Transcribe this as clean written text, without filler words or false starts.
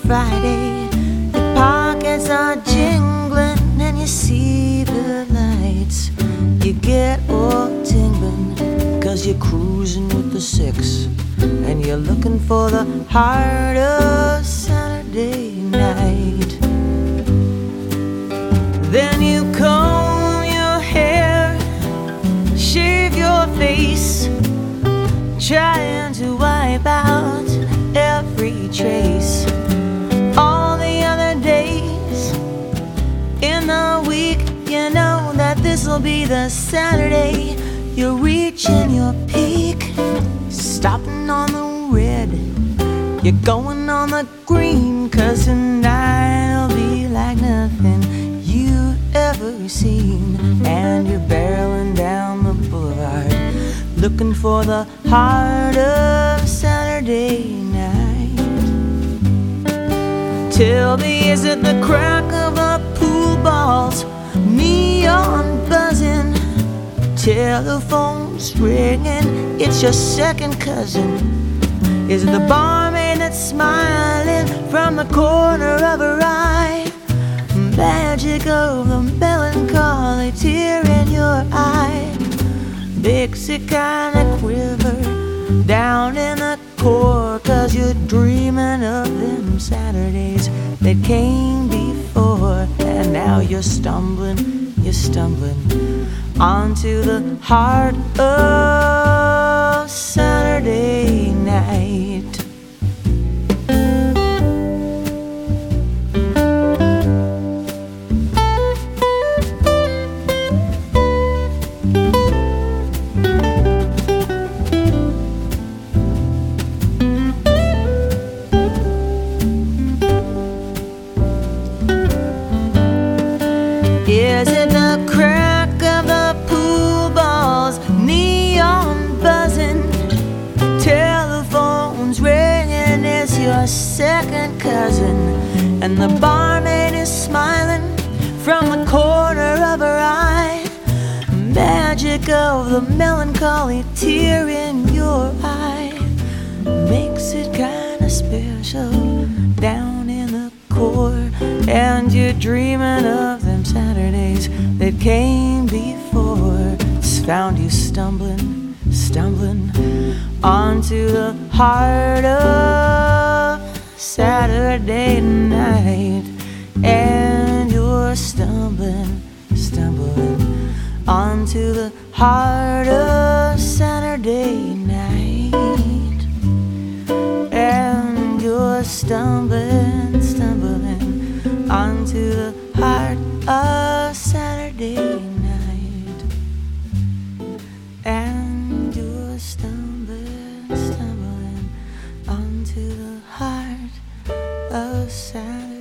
Friday. Your pockets are jingling and you see the lights. You get all tingling 'cause you're cruising with the six, and you're looking for the heart of Saturday night. Then you comb your hair, shave your face, trying to wipe out every trace. All the other days in the week, you know that this'll be the Saturday. You're reaching your peak, stopping on the red. You're going on the green, 'cause tonight'll be like nothing you've ever seen. And you're barreling down the boulevard, looking for the heart of Saturday night. Tell me, is it the crack of the pool balls, neon buzzing, telephones ringing, it's your second cousin? Is it the barmaid that's smiling from the corner of her eye? Magic of the melancholy tear in your eye makes it kinda quiver down in the core, 'cause you're dreaming of them Saturdays that came before. And now you're stumbling onto the heart of Saturday night. Is it the crack of the pool balls, neon buzzing, telephones ringing, is your second cousin? And the barmaid is smiling from the corner of her eye. Magic of the melancholy tear in your eye makes it kinda special down in the core. And you're dreaming of them Saturdays that came before. It's found you stumbling onto the heart of Saturday night. And you're stumbling onto the heart of Saturday night. And you're stumbling onto the heart of Saturday night. And you're stumbling onto the heart of Saturday.